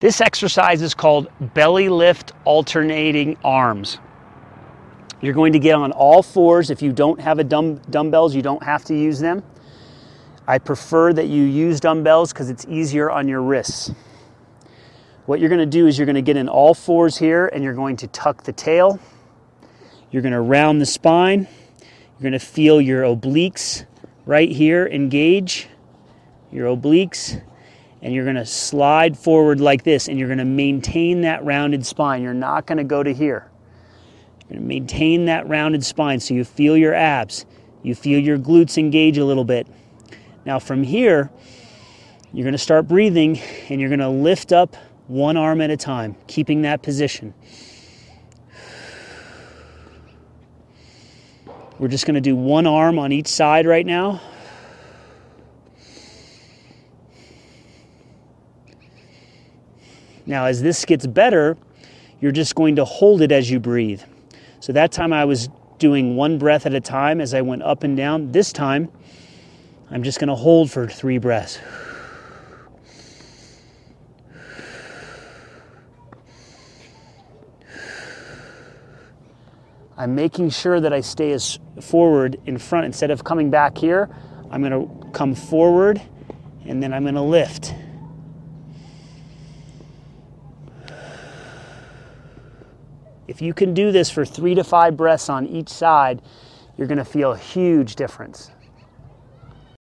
This exercise is called belly lift alternating arms. You're going to get on all fours. If you don't have a dumbbells, you don't have to use them. I prefer that you use dumbbells because it's easier on your wrists. What you're going to do is you're going to get in all fours here and you're going to tuck the tail. You're going to round the spine. You're going to feel your obliques right here engage, your obliques. And you're going to slide forward like this, and you're going to maintain that rounded spine. You're not going to go to here. You're going to maintain that rounded spine so you feel your abs. You feel your glutes engage a little bit. Now from here, you're going to start breathing, and you're going to lift up one arm at a time, keeping that position. We're just going to do one arm on each side right now. Now, as this gets better, you're just going to hold it as you breathe. So that time I was doing one breath at a time as I went up and down. This time, I'm just going to hold for 3 breaths. I'm making sure that I stay as forward in front. Instead of coming back here, I'm going to come forward and then I'm going to lift. If you can do this for 3 to 5 breaths on each side, you're going to feel a huge difference.